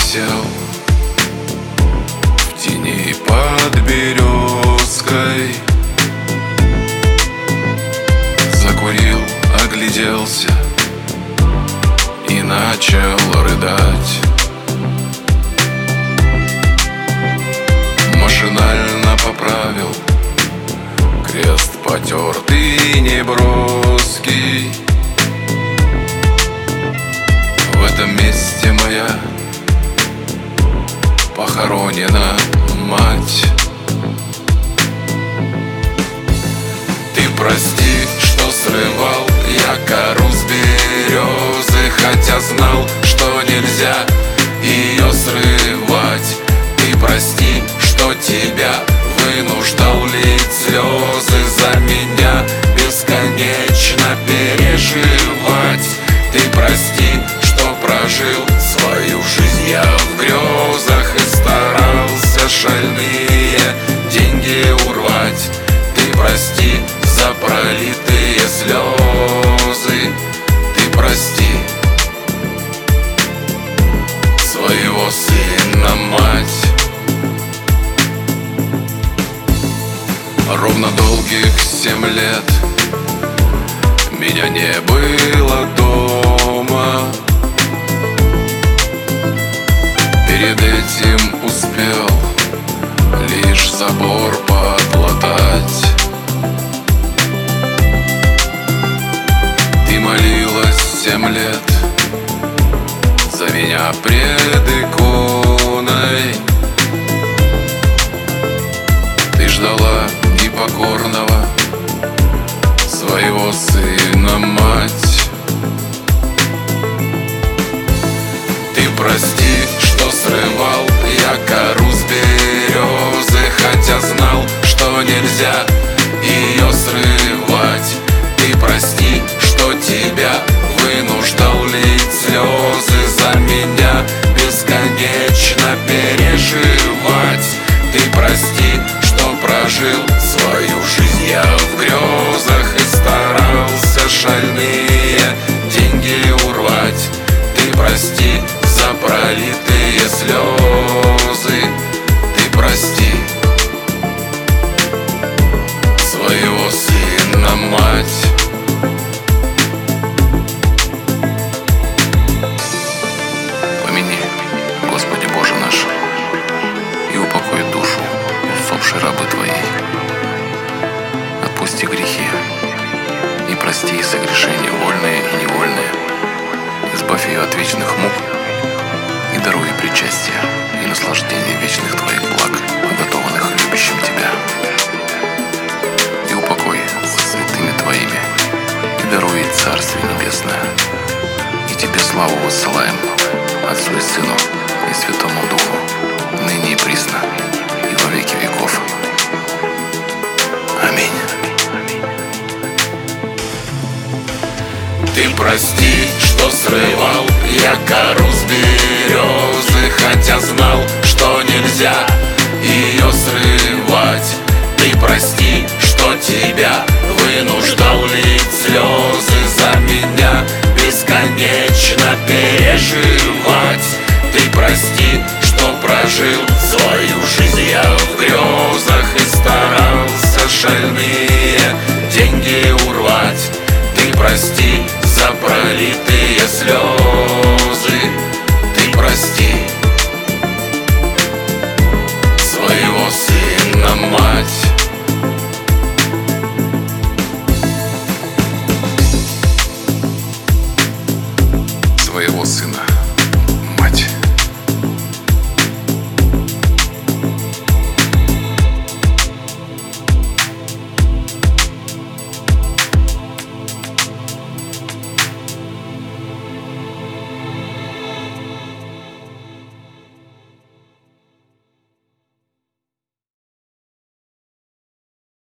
сел в тени под березкой, закурил, огляделся и начал рыдать. Машинально поправил крест потертый, неброский. В этом месте моя похоронена мать. Ты прости, что срывал я кору с березы, хотя знал, что нельзя ее срывать. Ты прости, что тебя вынуждал лить слезы, за меня бесконечно переживать. Ты прости, что прожил свою жизнь я в грезах и старался шальные деньги урвать. Ты прости за пролитые слезы. Ты прости своего сына мать. Ровно долгих 7 лет меня не было дома. Перед этим успел лишь забор подлатать. Ты молилась 7 лет за меня пред иконой. Ты ждала непокорного своего сына мать. Ты прости, что срывал я кору с березы, хотя знал, что нельзя ее срывать. Ты прости, что тебя вынуждал лить слезы, за меня бесконечно переживать. Ты прости, что прожил свою жизнь я в грезах и старался шальные деньги урвать. Ты прости за пролитые слезы. Ты прости своего сына мать. Помяни, Господи Боже наш, и упокой душу усопшей рабы Твоей. Отпусти грехи и прости согрешения вольные и невольные. Избавь ее от вечных мук и даруй ей причастие и наслаждение вечных Твоих благ, уготованных любящим Тебя. И упокой со святыми Твоими и даруй ей Царствие Небесное. И Тебе славу воссылаем, Отцу и Сыну и Святому Духу, ныне и присно, и во веки веков. Аминь. Ты прости, что срывал я кору с березы, хотя знал, что нельзя ее срывать. Ты прости, что тебя вынуждал лить слезы, за меня бесконечно переживать. Ты прости, что прожил свою жизнь я в грезах и старался шальные деньги урвать. Ты прости за пролитые слезы.